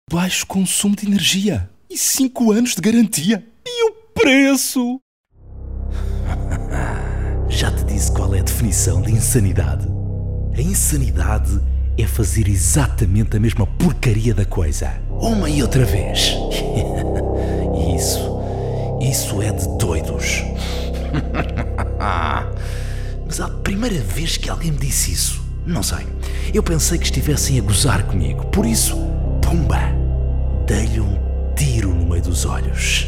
baixo consumo de energia e 5 anos de garantia. E o preço? Já te disse qual é a definição de insanidade. A insanidade é fazer exatamente a mesma porcaria da coisa, uma e outra vez. Isso é de doidos. Mas a primeira vez que alguém me disse isso, não sei, eu pensei que estivessem a gozar comigo. Por isso, pumba, dei-lhe um tiro no meio dos olhos.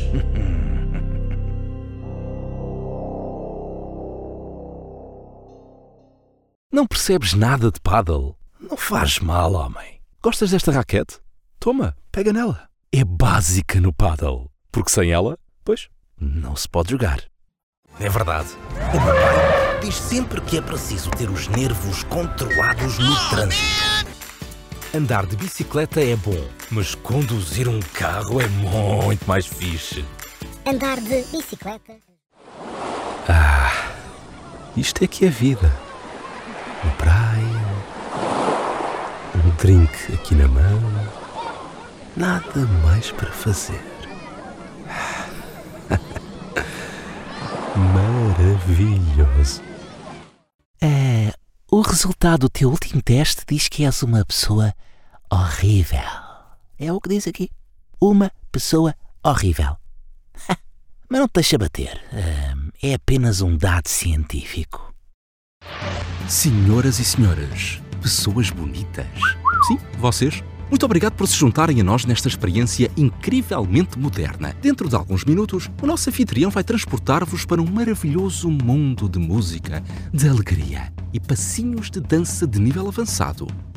Não percebes nada de pádel? Não faz mal, homem. Gostas desta raquete? Toma, pega nela. É básica no pádel, porque sem ela, pois, não se pode jogar. É verdade. O meu pai diz sempre que é preciso ter os nervos controlados no trânsito. Andar de bicicleta é bom, mas conduzir um carro é muito mais fixe. Andar de bicicleta. Isto é que é vida. Na praia, um drink aqui na mão, nada mais para fazer. Maravilhoso. O resultado do teu último teste diz que és uma pessoa horrível. É o que diz aqui. Uma pessoa horrível. Mas não te deixa bater. É apenas um dado científico. Senhoras e senhores, pessoas bonitas. Sim, vocês. Muito obrigado por se juntarem a nós nesta experiência incrivelmente moderna. Dentro de alguns minutos, o nosso anfitrião vai transportar-vos para um maravilhoso mundo de música, de alegria e passinhos de dança de nível avançado.